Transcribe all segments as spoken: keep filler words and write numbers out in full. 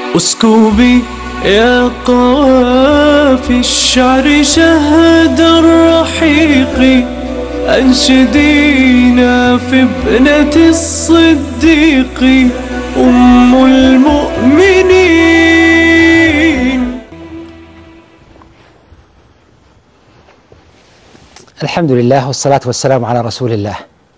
اسكبي يا قوافي الشعر شهد الرحيق، أنشدينا في ابنة الصديق أم المؤمنين. الحمد لله والصلاة والسلام على رسول الله.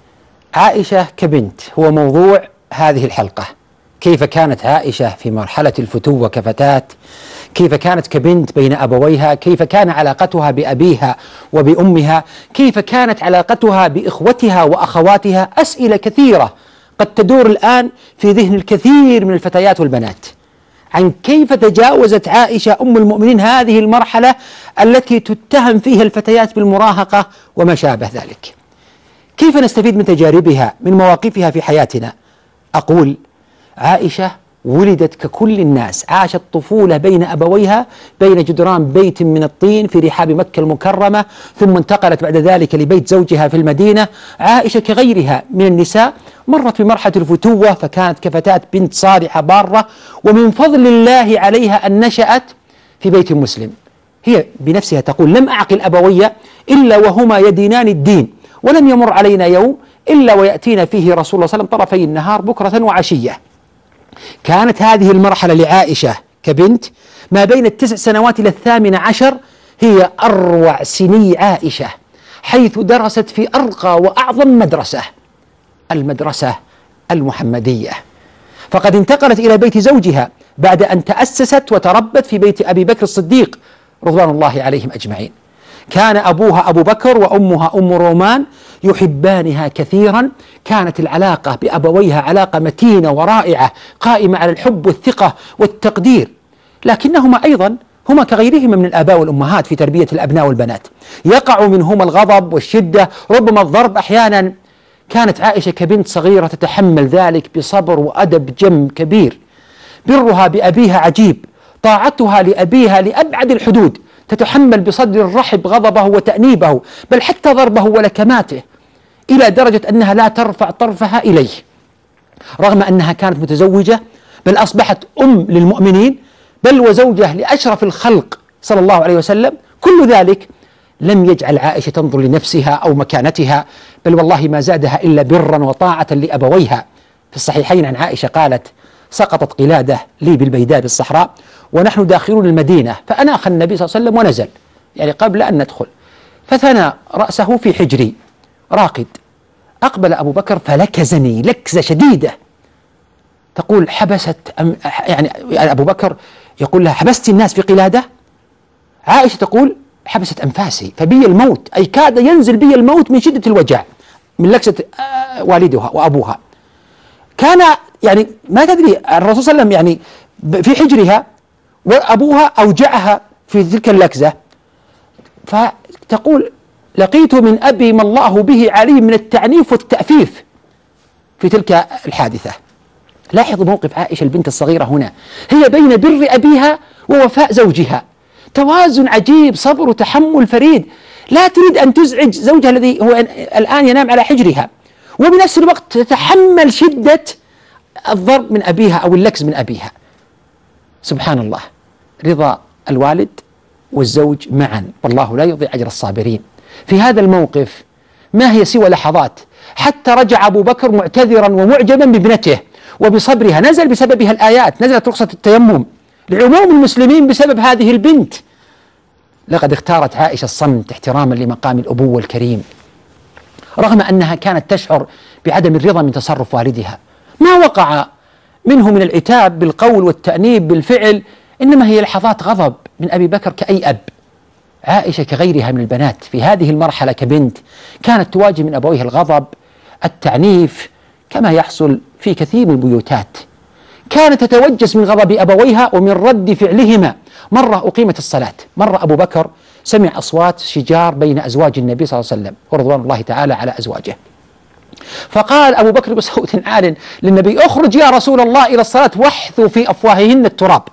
عائشة كبنت هو موضوع هذه الحلقة. كيف كانت عائشة في مرحلة الفتوة كفتاة، كيف كانت كبنت بين أبويها، كيف كان علاقتها بأبيها وبأمها، كيف كانت علاقتها بإخوتها وأخواتها. أسئلة كثيرة قد تدور الآن في ذهن الكثير من الفتيات والبنات عن كيف تجاوزت عائشة أم المؤمنين هذه المرحلة التي تتهم فيها الفتيات بالمراهقة وما شابه ذلك. كيف نستفيد من تجاربها، من مواقفها في حياتنا؟ أقول عائشة ولدت ككل الناس، عاشت طفولة بين أبويها بين جدران بيت من الطين في رحاب مكة المكرمة، ثم انتقلت بعد ذلك لبيت زوجها في المدينة. عائشة كغيرها من النساء مرت بمرحلة الفتوة، فكانت كفتاة بنت صالحة بارة، ومن فضل الله عليها أن نشأت في بيت مسلم. هي بنفسها تقول: لم أعقل أبوي إلا وهما يدينان الدين، ولم يمر علينا يوم إلا ويأتينا فيه رسول الله صلى الله عليه وسلم طرفي النهار بكرة وعشية. كانت هذه المرحلة لعائشة كبنت ما بين التسع سنوات إلى الثامن عشر هي أروع سني عائشة، حيث درست في أرقى وأعظم مدرسة، المدرسة المحمدية. فقد انتقلت إلى بيت زوجها بعد أن تأسست وتربت في بيت أبي بكر الصديق رضوان الله عليهم أجمعين. كان أبوها أبو بكر وأمها أم رومان يحبانها كثيرا. كانت العلاقة بأبويها علاقة متينة ورائعة قائمة على الحب والثقة والتقدير، لكنهما أيضا هما كغيرهما من الآباء والأمهات في تربية الأبناء والبنات، يقع منهما الغضب والشدة، ربما الضرب أحيانا. كانت عائشة كبنت صغيرة تتحمل ذلك بصبر وأدب جم كبير. برها بأبيها عجيب، طاعتها لأبيها لأبعد الحدود، تتحمل بصدر الرحب غضبه وتأنيبه، بل حتى ضربه ولكماته، إلى درجة أنها لا ترفع طرفها إليه، رغم أنها كانت متزوجة، بل أصبحت أم للمؤمنين، بل وزوجة لأشرف الخلق صلى الله عليه وسلم. كل ذلك لم يجعل عائشة تنظر لنفسها أو مكانتها، بل والله ما زادها إلا برا وطاعة لأبويها. في الصحيحين عن عائشة قالت: سقطت قلادة لي بالبيداء بالصحراء ونحن داخلون المدينة، فأناخ النبي صلى الله عليه وسلم ونزل، يعني قبل أن ندخل، فثنى رأسه في حجري راقد. أقبل أبو بكر فلكزني لكزة شديدة. تقول: حبست أم يعني أبو بكر يقول لها: حبست الناس في قلادة؟ عائشة تقول: حبست أنفاسي فبي الموت، أي كاد ينزل بي الموت من شدة الوجع من لكزة والدها وأبوها. كان يعني ما تدري الرسول صلى الله عليه وسلم يعني في حجرها وأبوها أوجعها في تلك اللكزة. فتقول: لقيت من أبي ما الله به عليم من التعنيف والتأفيف في تلك الحادثة. لاحظوا موقف عائشة البنت الصغيرة هنا، هي بين بر أبيها ووفاء زوجها، توازن عجيب، صبر وتحمل فريد. لا تريد أن تزعج زوجها الذي هو الآن ينام على حجرها، وبنفس الوقت تتحمل شدة الضرب من أبيها أو اللكز من أبيها. سبحان الله، رضا الوالد والزوج معا، والله لا يضيع أجر الصابرين. في هذا الموقف ما هي سوى لحظات حتى رجع أبو بكر معتذرا ومعجبا بابنته وبصبرها. نزل بسببها الآيات، نزلت رخصة التيمم لعموم المسلمين بسبب هذه البنت. لقد اختارت عائشة الصمت احتراما لمقام الأبوة الكريم، رغم أنها كانت تشعر بعدم الرضا من تصرف والدها. ما وقع منه من العتاب بالقول والتأنيب بالفعل، إنما هي لحظات غضب من أبي بكر كأي أب. عائشة كغيرها من البنات في هذه المرحلة كبنت كانت تواجه من أبويها الغضب، التعنيف، كما يحصل في كثير من البيوتات. كانت تتوجس من غضب أبويها ومن رد فعلهما. مرة أقيمت الصلاة، مرة أبو بكر سمع أصوات شجار بين أزواج النبي صلى الله عليه وسلم ورضوان الله تعالى على أزواجه، فقال أبو بكر بصوت عال للنبي: اخرج يا رسول الله إلى الصلاة واحثوا في أفواههن التراب.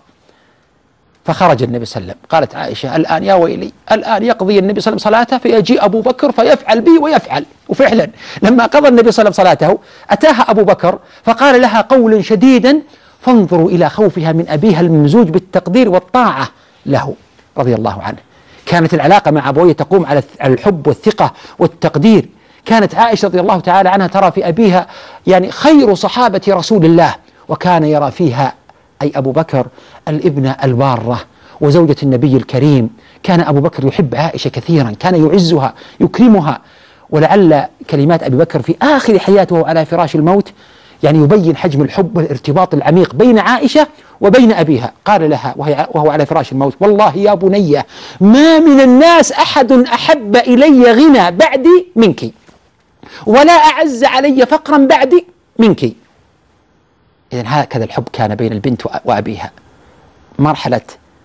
فخرج النبي صلى الله عليه وسلم. قالت عائشة: الآن يا ويلي، الآن يقضي النبي صلى الله عليه وسلم صلاته فيجيء أبو بكر فيفعل بي ويفعل. وفعلا لما قضى النبي صلى الله عليه وسلم صلاته أتاها أبو بكر فقال لها قولا شديدا فانظروا إلى خوفها من أبيها الممزوج بالتقدير والطاعة له رضي الله عنه. كانت العلاقة مع أبويه تقوم على الحب والثقة والتقدير. كانت عائشة رضي الله تعالى عنها ترى في أبيها يعني خير صحابة رسول الله، وكان يرى فيها أي أبو بكر الابنة البارة وزوجة النبي الكريم. كان أبو بكر يحب عائشة كثيرا، كان يعزها يكرمها. ولعل كلمات أبي بكر في آخر حياته وهو على فراش الموت يعني يبين حجم الحب والارتباط العميق بين عائشة وبين أبيها. قال لها وهو على فراش الموت: والله يا بني ما من الناس أحد أحب إلي غنى بعدي منك، ولا أعز علي فقرا بعدي منك. إذن هكذا الحب كان بين البنت وأبيها. مرحلة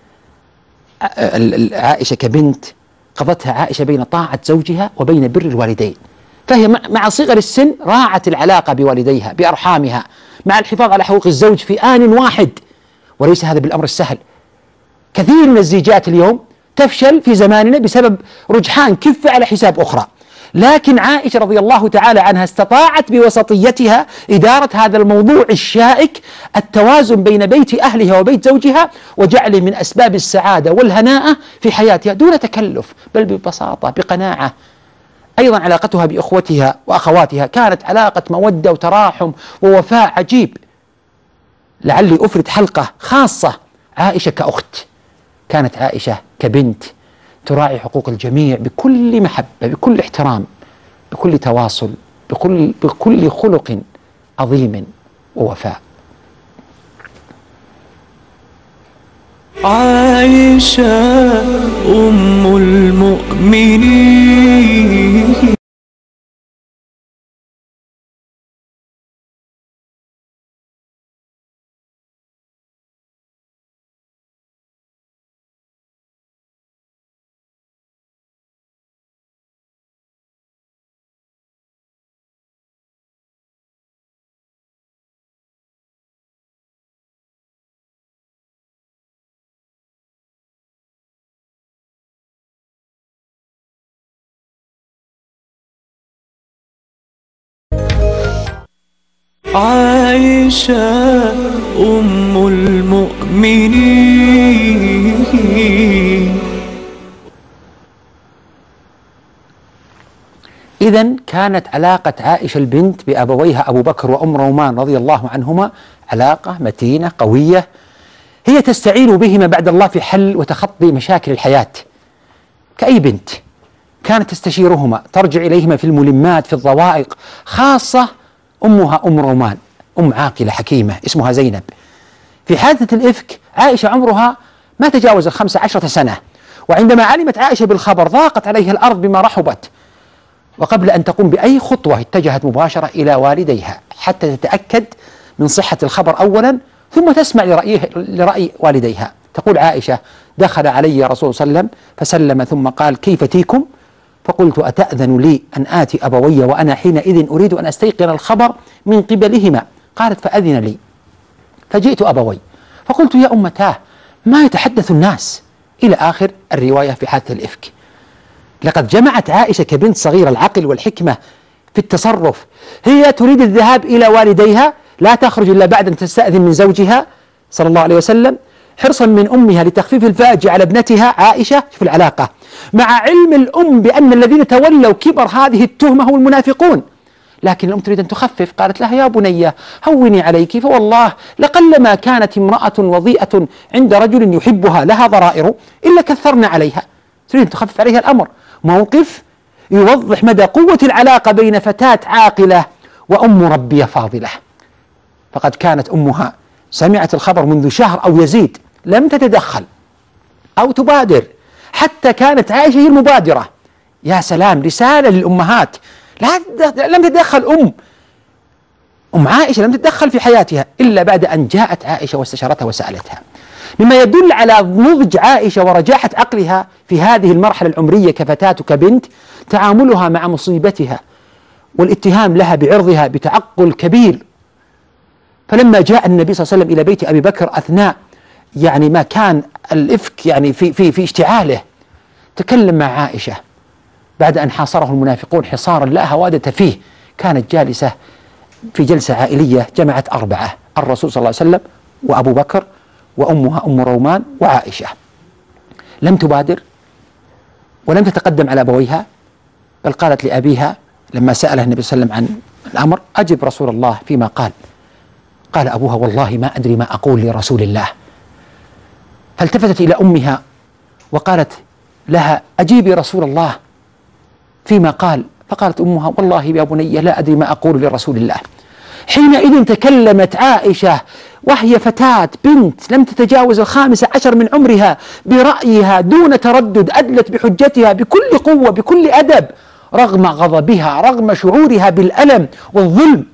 عائشة كبنت قضتها عائشة بين طاعة زوجها وبين بر الوالدين، فهي مع صغر السن راعت العلاقة بوالديها بأرحامها مع الحفاظ على حقوق الزوج في آن واحد، وليس هذا بالأمر السهل. كثير من الزيجات اليوم تفشل في زماننا بسبب رجحان كفة على حساب أخرى، لكن عائشة رضي الله تعالى عنها استطاعت بوسطيتها إدارة هذا الموضوع الشائك، التوازن بين بيت أهلها وبيت زوجها، وجعله من أسباب السعادة والهناءة في حياتها دون تكلف، بل ببساطة بقناعة. أيضا علاقتها بأخوتها وأخواتها كانت علاقة مودة وتراحم ووفاء عجيب. لعلي أفرد حلقة خاصة عائشة كأخت. كانت عائشة كبنت تراعي حقوق الجميع بكل محبة، بكل احترام، بكل تواصل، بكل, بكل خلق عظيم ووفاء. عائشة أم المؤمنين. عائشة أم المؤمنين. إذن كانت علاقة عائشة البنت بأبويها أبو بكر وأم رومان رضي الله عنهما علاقة متينة قوية، هي تستعين بهما بعد الله في حل وتخطي مشاكل الحياة. كأي بنت كانت تستشيرهما، ترجع إليهما في الملمات، في الضوائق، خاصة أمها أم رومان، أم عاقلة حكيمة اسمها زينب. في حادثة الإفك عائشة عمرها ما تجاوز الخمس عشرة سنة، وعندما علمت عائشة بالخبر ضاقت عليها الأرض بما رحبت، وقبل أن تقوم بأي خطوة اتجهت مباشرة إلى والديها حتى تتأكد من صحة الخبر أولا، ثم تسمع لرأيه لرأي والديها. تقول عائشة: دخل علي رسول صلى الله عليه وسلم فسلم ثم قال: كيف تيكم؟ فقلت: أتأذن لي أن آتي أبوي وأنا حينئذ أريد أن أستيقن الخبر من قبلهما؟ قالت: فأذن لي. فجئت أبوي فقلت: يا أمتاه ما يتحدث الناس، إلى آخر الرواية في حادث الإفك. لقد جمعت عائشة كبنت صغيرة العقل والحكمة في التصرف. هي تريد الذهاب إلى والديها، لا تخرج إلا بعد أن تستأذن من زوجها صلى الله عليه وسلم، حرصا من أمها لتخفيف الفاجعة على ابنتها عائشة في العلاقة، مع علم الأم بأن الذين تولوا كبر هذه التهمة هم المنافقون. لكن الأم تريد أن تخفف، قالت لها: يا بني هوني عليك، فوالله لقلما كانت امرأة وضيئة عند رجل يحبها لها ضرائر إلا كثرنا عليها. تريد أن تخفف عليها الأمر. موقف يوضح مدى قوة العلاقة بين فتاة عاقلة وأم مربية فاضلة. فقد كانت أمها سمعت الخبر منذ شهر أو يزيد، لم تتدخل أو تبادر، حتى كانت عائشة هي المبادرة. يا سلام، رسالة للأمهات، لا لم تتدخل أم أم عائشة لم تتدخل في حياتها إلا بعد أن جاءت عائشة واستشارتها وسألتها، مما يدل على نضج عائشة ورجاحة عقلها في هذه المرحلة العمرية كفتاة وكبنت، تعاملها مع مصيبتها والاتهام لها بعرضها بتعقل كبير. فلما جاء النبي صلى الله عليه وسلم إلى بيت أبي بكر أثناء يعني ما كان الإفك يعني في في في اشتعاله، تكلم مع عائشة بعد أن حاصره المنافقون حصارا لا هوادة فيه. كانت جالسة في جلسة عائلية جمعت أربعة: الرسول صلى الله عليه وسلم وأبو بكر وأمها أم رومان وعائشة. لم تبادر ولم تتقدم على أبويها، بل قالت لأبيها لما سألها النبي صلى الله عليه وسلم عن الأمر: أجب رسول الله فيما قال. قال أبوها: والله ما أدري ما أقول لرسول الله. فالتفتت إلى أمها وقالت لها: أجيبي رسول الله فيما قال. فقالت أمها: والله يا بني لا أدري ما أقول لرسول الله. حينئذ تكلمت عائشة وهي فتاة بنت لم تتجاوز الخامسة عشر من عمرها برأيها دون تردد، أدلت بحجتها بكل قوة بكل أدب، رغم غضبها، رغم شعورها بالألم والظلم.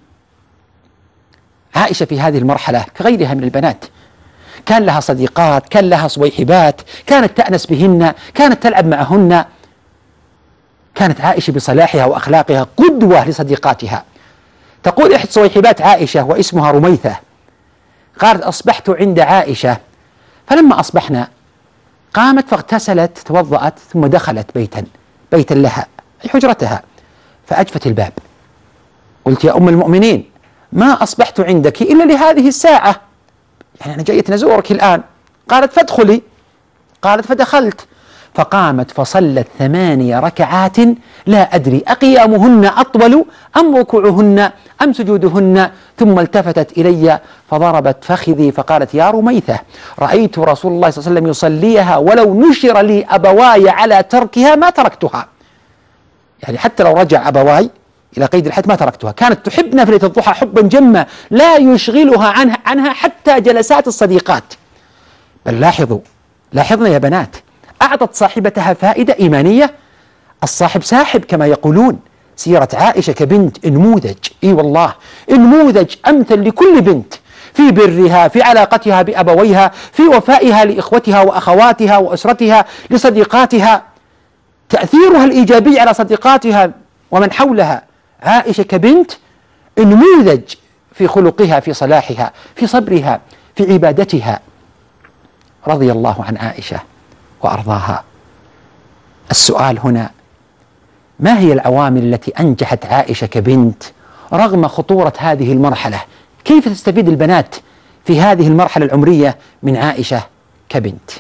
عائشة في هذه المرحلة كغيرها من البنات، كان لها صديقات، كان لها صويحبات، كانت تأنس بهن، كانت تلعب معهن. كانت عائشة بصلاحها وأخلاقها قدوة لصديقاتها. تقول إحدى صويحبات عائشة واسمها رميثة، قالت: أصبحت عند عائشة، فلما أصبحنا قامت فاغتسلت توضأت ثم دخلت بيتا بيتا لها أي حجرتها، فأجفت الباب. قلت: يا أم المؤمنين، ما أصبحت عندك إلا لهذه الساعة، يعني أنا جاية نزورك الآن. قالت: فادخلي. قالت: فدخلت، فقامت فصلت ثماني ركعات لا أدري أقيامهن أطول أم ركوعهن أم سجودهن، ثم التفتت إلي فضربت فخذي فقالت: يا رميثة، رأيت رسول الله صلى الله عليه وسلم يصليها ولو نشر لي أبواي على تركها ما تركتها. يعني حتى لو رجع أبواي إلى قيد الحد ما تركتها. كانت تحب نافلة الضحى حبا جما لا يشغلها عنها, عنها حتى جلسات الصديقات. بل لاحظوا لاحظنا يا بنات، أعطت صاحبتها فائدة إيمانية. الصاحب ساحب كما يقولون. سيرة عائشة كبنت نموذج، إي والله نموذج أمثل لكل بنت في برها، في علاقتها بأبويها، في وفائها لإخوتها وأخواتها وأسرتها لصديقاتها، تأثيرها الإيجابي على صديقاتها ومن حولها. عائشة كبنت نموذج في خلقها، في صلاحها، في صبرها، في عبادتها. رضي الله عن عائشة وأرضاها. السؤال هنا: ما هي العوامل التي أنجحت عائشة كبنت رغم خطورة هذه المرحلة؟ كيف تستفيد البنات في هذه المرحلة العمرية من عائشة كبنت؟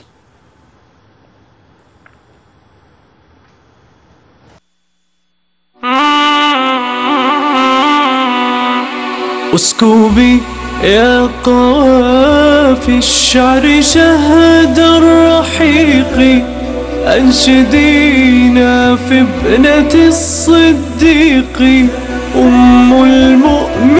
اسكبي يا قوافي الشعر شهد الرحيق، أنشدينا في ابنة الصديق أم المؤمنين.